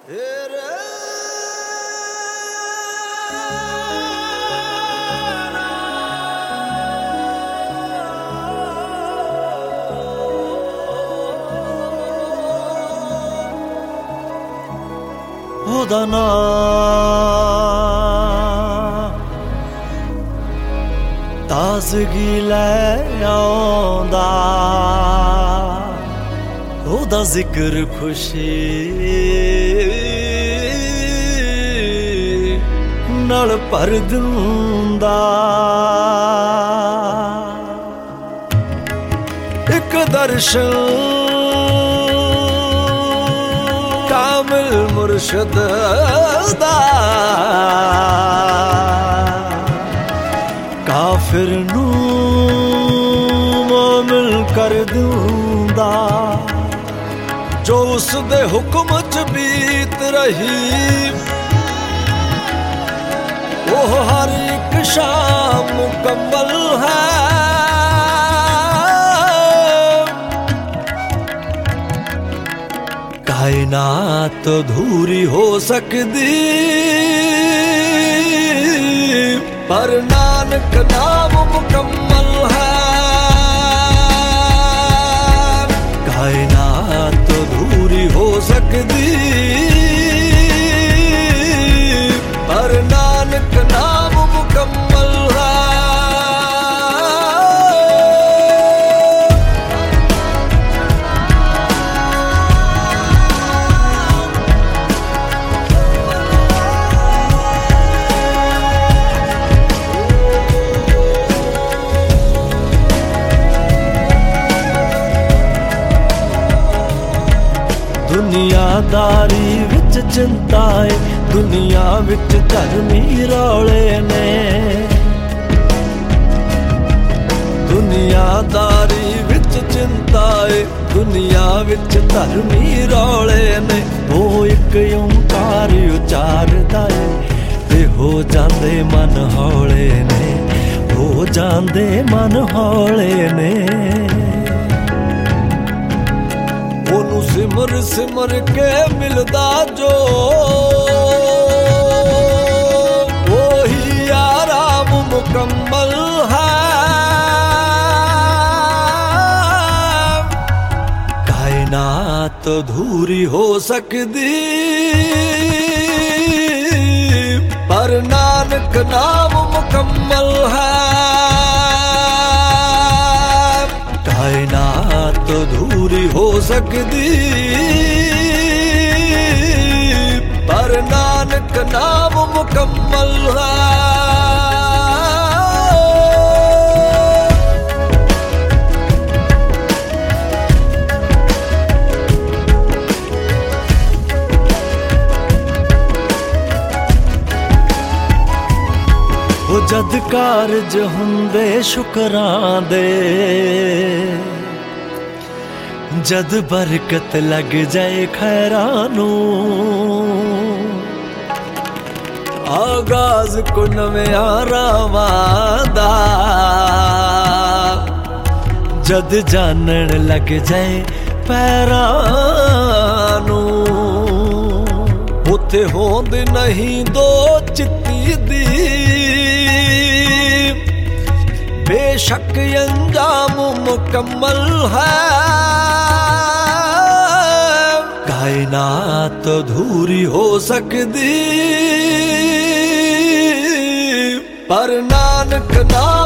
ਉਹਦਾ ਨਾਂ ਤਾਜ਼ਗੀ ਲੈ ਆਉਂਦਾ, ਉਹਦਾ ਜ਼ਿਕਰ ਖੁਸ਼ੀ ਨਾਲ ਭਰ ਦਿੰਦਾ। ਇੱਕ ਦਰਸ਼ਨ कामिल मुर्शद दा काफिर नू मोमिन कर दूंदा। जो उस दे हुक्म च बीत रही वो हर एक शाम मुकम्मल है। कायनात अधूरी हो सकदी पर नानक नाम मुकम्मल है। कायनात अधूरी हो सकदी पर नानक नाम मुकम्मल है। दुनियादारी विच चिंताए, दुनिया विच धर्मी रौले ने। दुनियादारी विच चिंताए, दुनिया विच धर्मी रौले ने। वो एक ओंकार उचारदा है ते हो जांदे मन हौले ने, हो जांदे मन हौले ने। ओनू सिमर सिमर के मिलदा जो वही आराम मुकम्मल है। कायनात अधूरी हो सकदी पर नानक नाम मुकम्मल है। कायनात अधूरी हो सकदी पर नानक नाम मुकम्मल है। वो जद कारज हुंदे शुकरां दे, जद बरकत लग जाए खैरां नू। आगाज को नवियां रावां दा, जद जानन लग जाए पैरां नू। उत्थे होंद नहीं दो चित्ती दी बेशक अंजाम मुकम्मल है। कायनात अधूरी हो सकदी पर नानक नाम